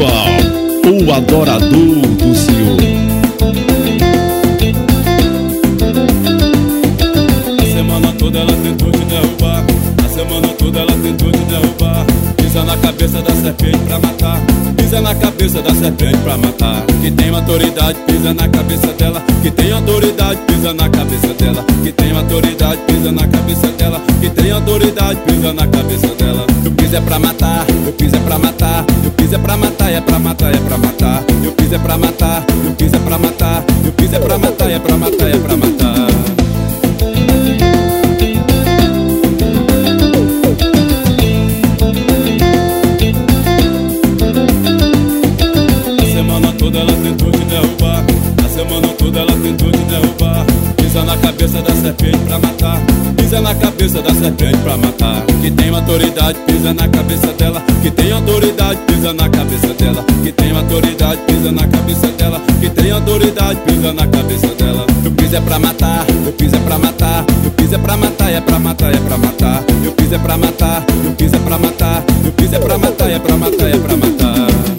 o adorador do Senhor. A semana toda ela tentou te derrubar, a semana toda ela tentou te derrubar. Pisa na cabeça da serpente pra matar, pisa na cabeça da serpente pra matar. Que tem autoridade, pisa na cabeça dela. Que tem autoridade, pisa na cabeça dela. Que tem autoridade, pisa na cabeça dela. Que tem autoridade, pisa na cabeça dela. Eu piso é pra matar, eu piso é pra matar. Eu piso é pra matar, é pra matar, é pra matar. Eu piso é pra matar, eu piso é pra matar. Eu piso é pra matar, é pra matar, é pra matar. Ela tentou te derrubar, a semana toda ela tentou te derrubar. Pisa na cabeça da serpente pra matar, pisa na cabeça da serpente pra matar. Que tem autoridade, pisa na cabeça dela. Que tem autoridade, pisa na cabeça dela. Que tem autoridade, pisa na cabeça dela. Que tem autoridade, pisa na cabeça dela. Eu piso é pra matar, eu piso é pra matar. Eu piso é pra matar, é pra matar, é pra matar. Eu piso é pra matar, eu piso é pra matar. Eu piso é pra matar, é pra matar, é pra matar.